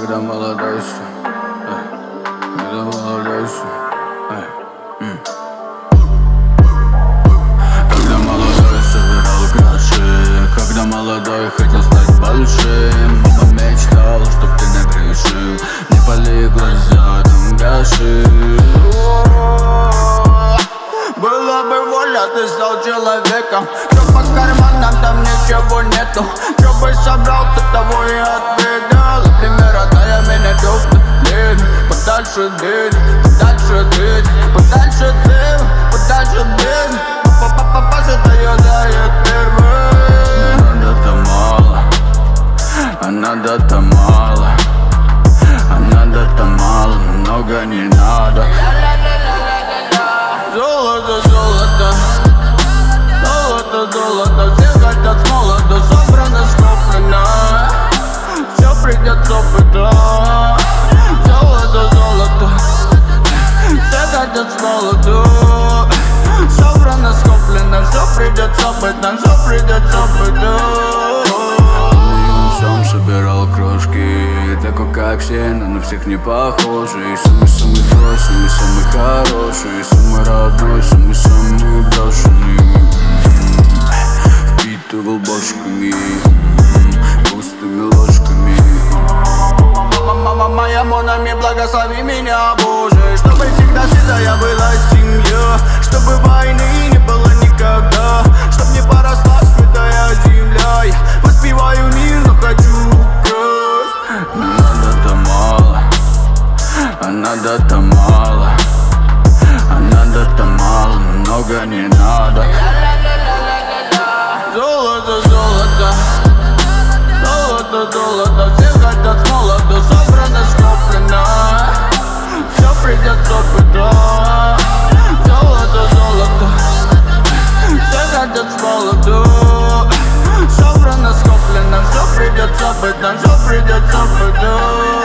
Когда молодой еще, когда молодой еще, когда молодой собирал гроши, когда молодой хотел стать большим. Мама мечтала, чтоб ты не грешил, не пали глаза, там гаши. Была бы воля, ты стал человеком. Что по карманам, там ничего нету. Что бы собрал, ты того и отведал. Примера дай меня дёпты, блин. Подальше дым, подальше дым, подальше дым, подальше дым. Папа задает первым. Надо-то мало, а надо-то мало, а надо-то мало, много не надо. Золото, золото, золото, золото, все хотят с молоду, собрано, скоплено, все придется пытать. Золото, золото, все хотят с молоду, собрано, скоплено, все придется пытать, все придется пытать. Сам собирал крошки, такой как все, но на всех не похожий. Самый-самый злой, самый-самый хороший, самый родной, самый-самый брошенный. Впитывал бошками, пустыми ложками. Мама моя, монами, благослови меня, Боже, чтобы всегда седая была семья, чтобы войны не было никогда, чтоб не поросла святая земля. Я воспеваю мир, но хочу украсть. Но надо-то мало, а надо-то мало, а надо-то мало, много не надо. Золото, золото, золото, золото, все хотят с молоду, собрано, скоплено, все придется пытать. Золото, золото, все хотят с молоду, собрано, скоплено, все придется пытать, все придется пытать.